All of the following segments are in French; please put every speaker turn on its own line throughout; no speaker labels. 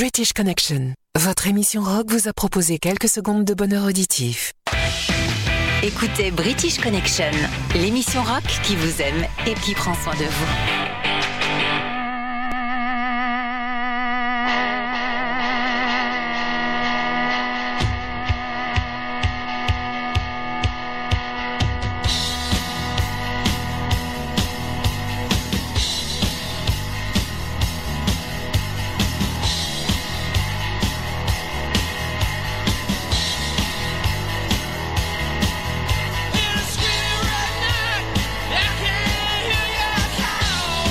British Connection. Votre émission rock vous a proposé quelques secondes de bonheur auditif.
Écoutez British Connection, l'émission rock qui vous aime et qui prend soin de vous.
Scream right now, I can't hear you call.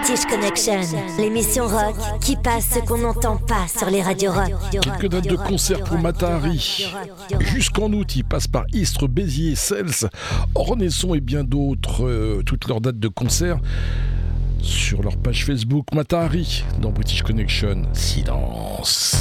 British Connection, l'émission rock qui passe ce qu'on n'entend pas sur les radios rock.
Quelques dates de concert pour Mata Hari. Jusqu'en août, il passe par Istres, Béziers, Cels, Ornesson et bien d'autres. Toutes leurs dates de concert sur leur page Facebook Mata Hari dans British Connection. Silence.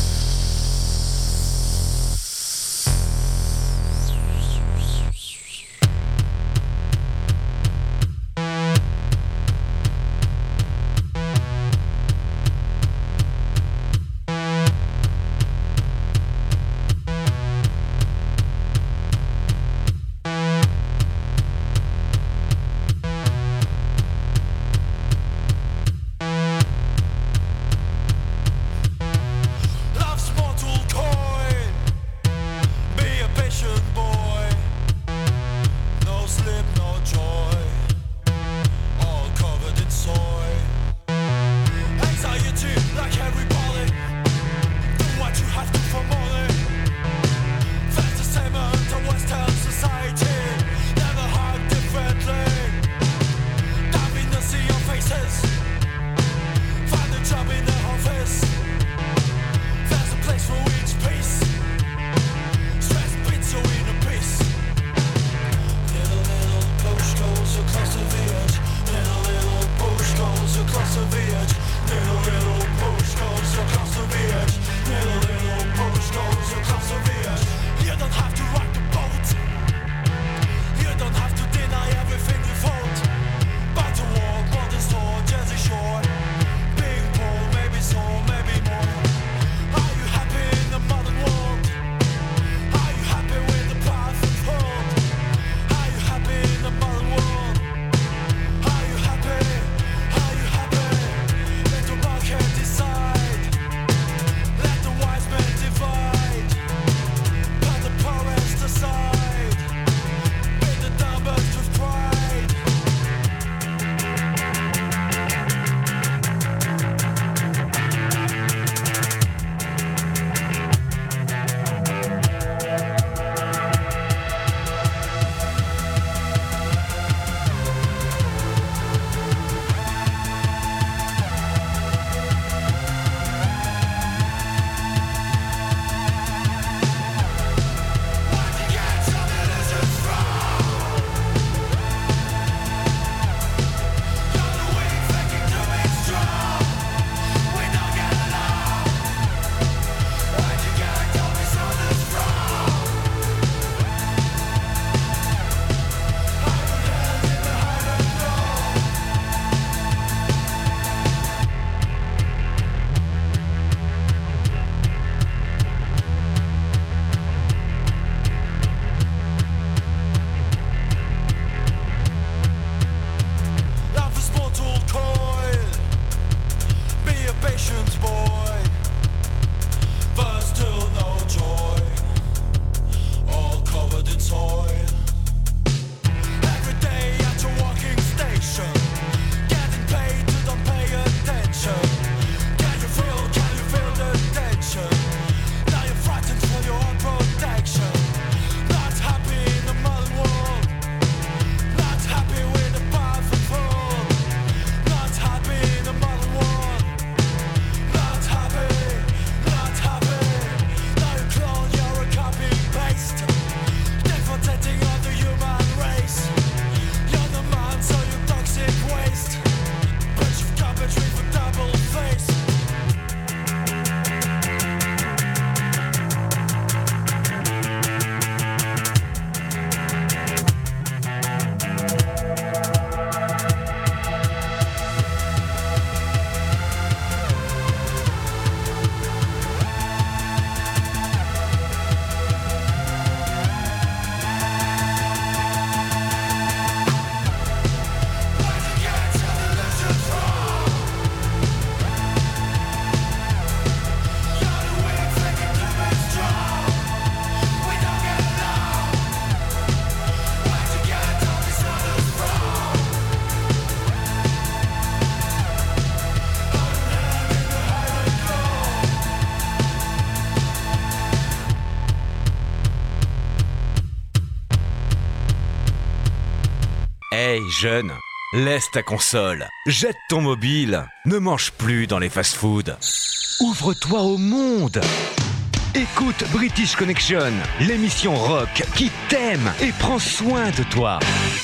Hey, jeune, Laisse ta console, jette ton mobile, ne mange plus dans les fast-foods. Ouvre-toi au monde. Écoute British Connection, l'émission rock qui t'aime et prend soin de toi.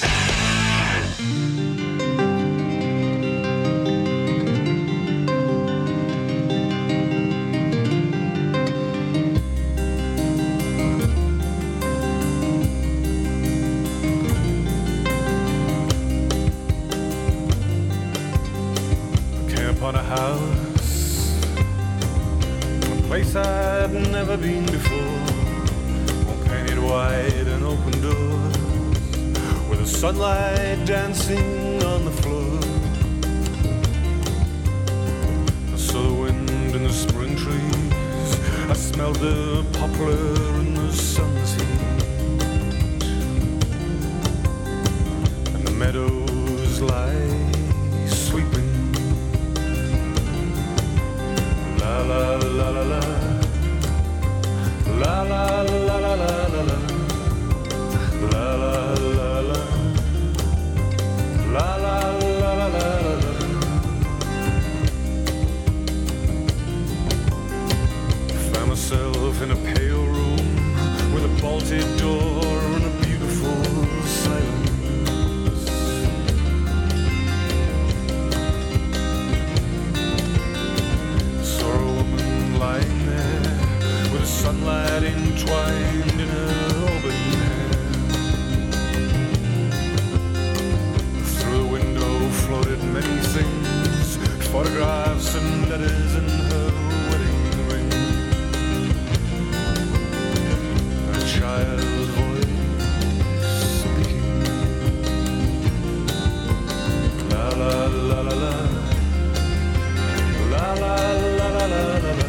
On a house, a place I'd never been before, all painted white and open doors, with the sunlight dancing on the floor. I saw the wind in the spring trees, I smelled the poplar in the sun's heat, and the meadows lie sleeping. La la la la la, la la la la la la, la la la la, la la la la la. Found myself in a pale room with a bolted door and a beautiful silence. Lying there with the sunlight entwined in her auburn hair. Through the window floated many things, photographs and letters in her wedding ring. A child's voice speaking. La la la la la, la la la la la la.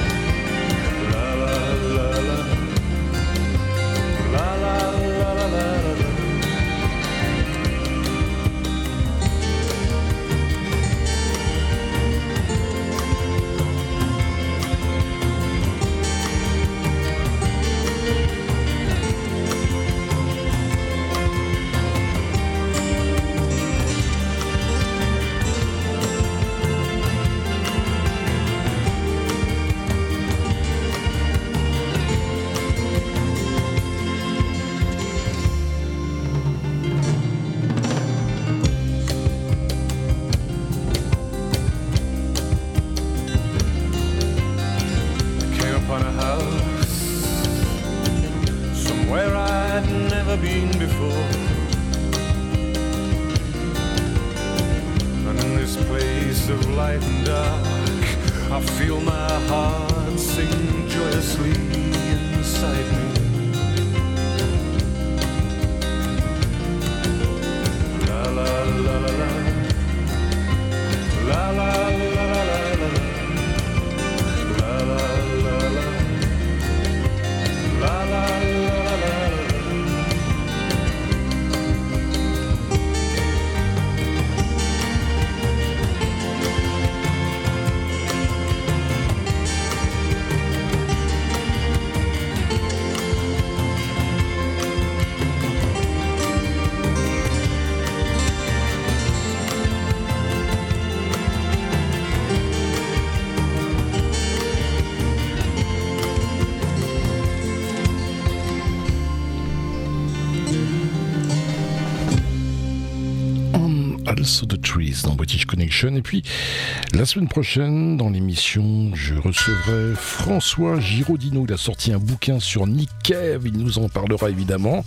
Also the Trees dans British Connection. Et puis la semaine prochaine dans l'émission je recevrai François Giraudino. Il a sorti un bouquin sur Nick Cave, il nous en parlera évidemment.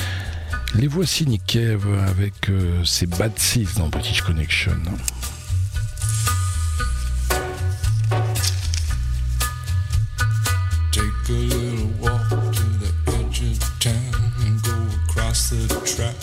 Les voici Nick Cave avec ses Bad Seeds dans British Connection.
Take a little walk to the edge of town and go across the track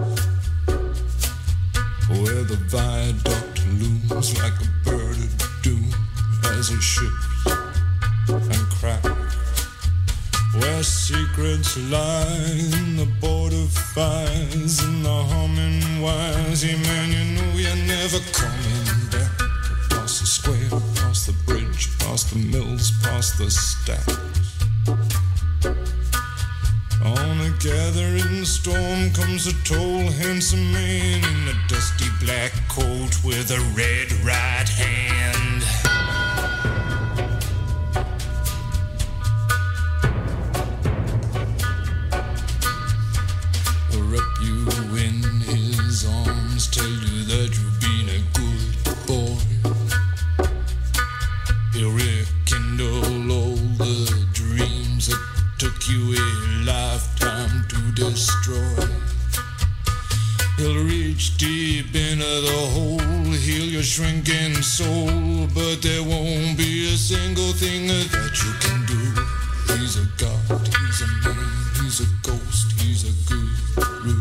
where the viaduct looms like a bird of doom as it shifts and cracks, where secrets lie in the border fires and the humming wires. Yeah, man, you know you're never coming back. Across the square, across the bridge, past the mills, past the stacks. On a together in the storm comes a tall, handsome man in a dusty black coat with a red right hand. He'll wrap you in his arms, tell you that you've been a good boy. He'll rekindle all the dreams that took you a lifetime to destroy. He'll reach deep into the hole, heal your shrinking soul, but there won't be a single thing that you can do. He's a god, he's a man, he's a ghost, he's a guru.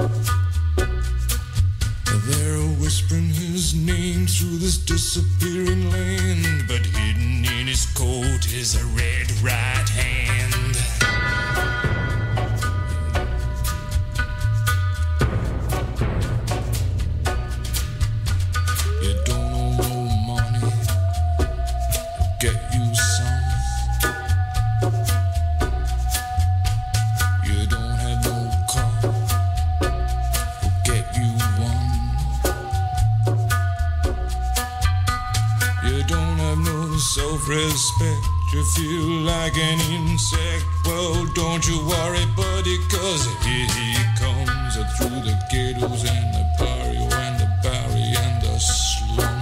They're whispering his name through this disappearing land, but hidden in his coat is a red right hand. You don't owe no money, he'll get you some. You don't have no car, he'll get you one. You don't have no self-respect, you feel like an insect. Well, don't you worry, buddy, cause here he comes through the ghettos and the barrio and the barry and the slum.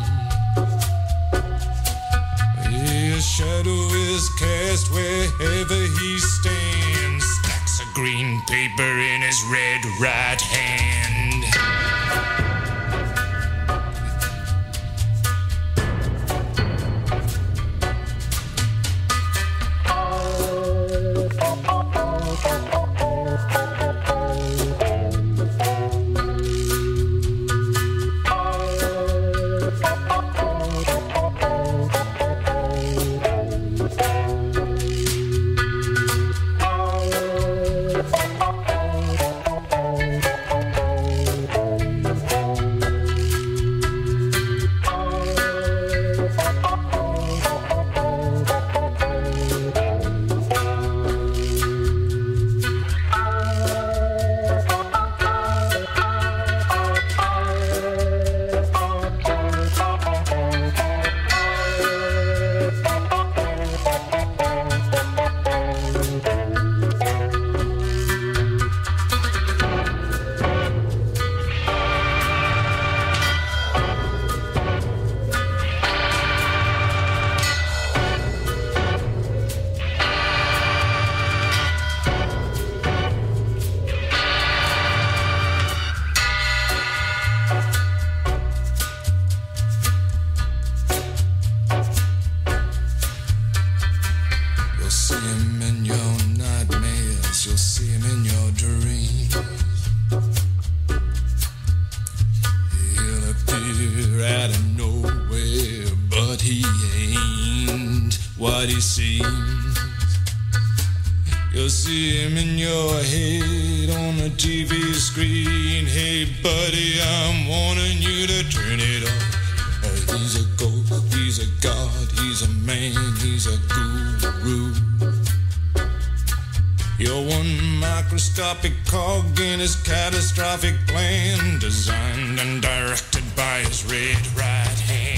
His shadow is cast wherever he stands, stacks of green paper in his red right hand. What he seems. You'll see him in your head on the TV screen. Hey buddy, I'm warning you to turn it off. He's a ghost, he's a god, he's a man, he's a guru. You're one microscopic cog in his catastrophic plan, designed and directed by his red right hand.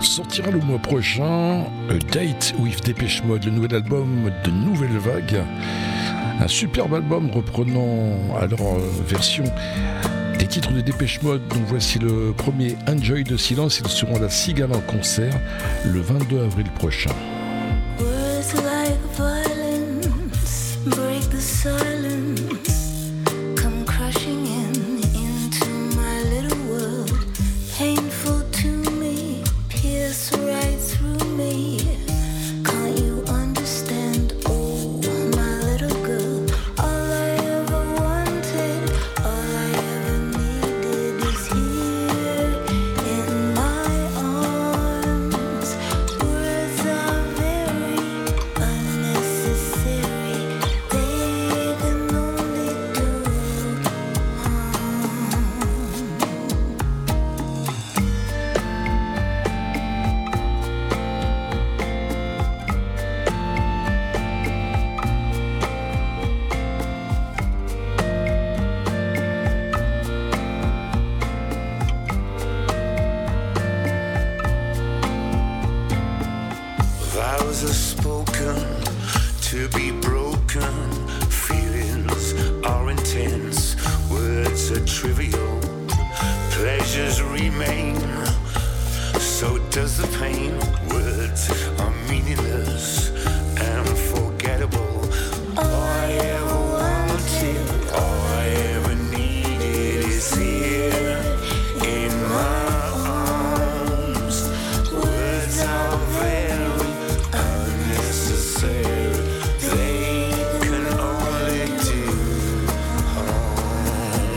sortira le mois prochain A Date with Dépêche Mode, le nouvel album de Nouvelle Vague. Un superbe album reprenant à leur version des titres de Dépêche Mode. Donc voici le premier, Enjoy the Silence. Ils seront à la Cigale en concert le 22 avril prochain.
Words like violence break the silence, come crashing into my little world, painful to me, pierce right through me. Can't you understand? Oh, my little girl, all I ever wanted, all I ever needed is here in my arms. Words are very unnecessary, they can only do harm.
Vows are spoken to be broken. Feelings are intense. Words are trivial. Pleasures remain. So does the pain. Words are meaningless and forgettable. All I ever wanted, all I ever needed is here in my arms. Words are very unnecessary. They can only do harm.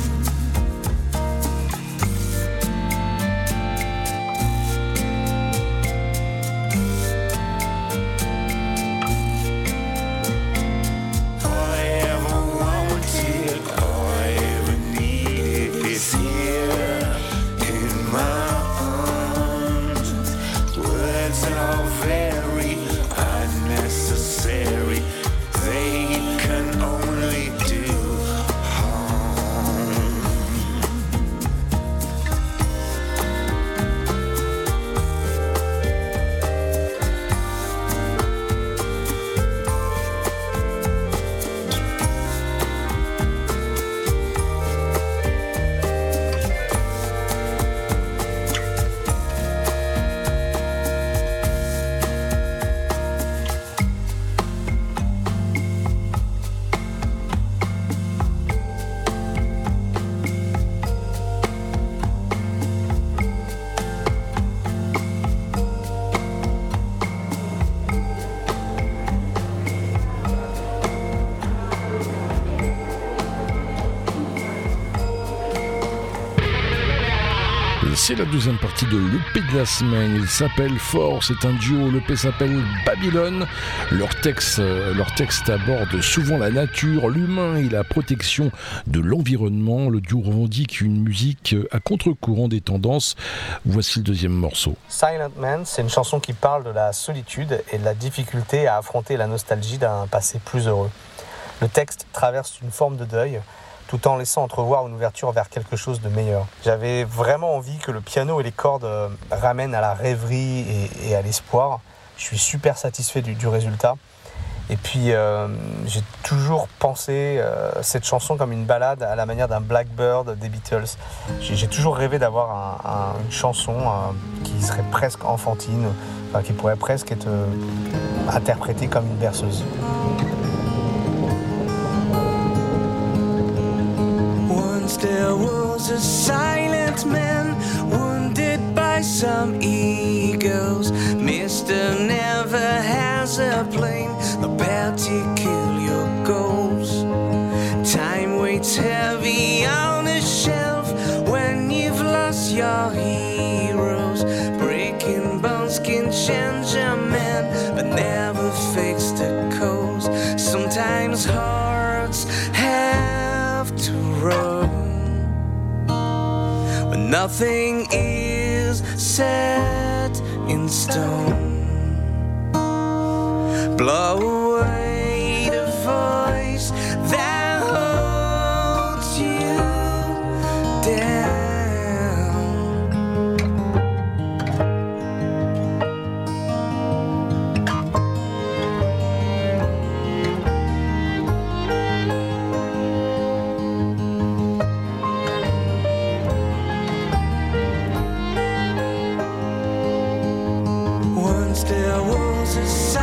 All I ever wanted, all I ever needed is here in my arms. Words are very unnecessary. They can only do harm.
C'est la deuxième partie de l'EP de la semaine. Il s'appelle Fort, c'est un duo. L'EP s'appelle Babylone. Leur texte aborde souvent la nature, l'humain et la protection de l'environnement. Le duo revendique une musique à contre-courant des tendances. Voici le deuxième morceau.
Silent Man, c'est une chanson qui parle de la solitude et de la difficulté à affronter la nostalgie d'un passé plus heureux. Le texte traverse une forme de deuil, tout en laissant entrevoir une ouverture vers quelque chose de meilleur. J'avais vraiment envie que le piano et les cordes ramènent à la rêverie et à l'espoir. Je suis super satisfait du résultat. Et puis, j'ai toujours pensé cette chanson comme une ballade à la manière d'un Blackbird des Beatles. J'ai toujours rêvé d'avoir une chanson qui serait presque enfantine, qui pourrait presque être interprétée comme une berceuse.
Once there was a silent man wounded by some eagles. Mr. never has a plane, a particular goals. Time waits heavy on a shelf when you've lost your heroes. Breaking bones can change a man, but never fix the cause. Sometimes hearts have to run when nothing is set in stone. Blow away the voice that holds you down. there was a